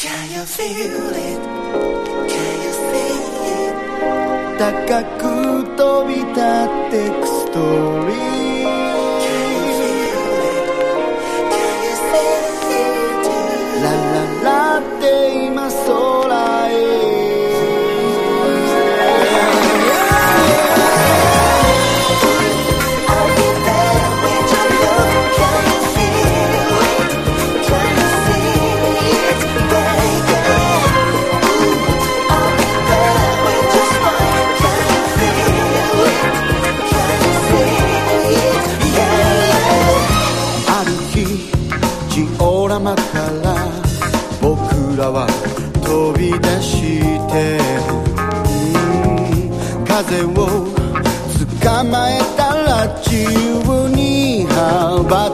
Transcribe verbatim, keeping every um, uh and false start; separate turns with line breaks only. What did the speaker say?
Can you feel it? Can you see it?
高く飛び立ってくストーリー
Can you feel it? Can you see it?
ラララって今空へから僕らは飛び出して風を捕まえたら自由に羽ば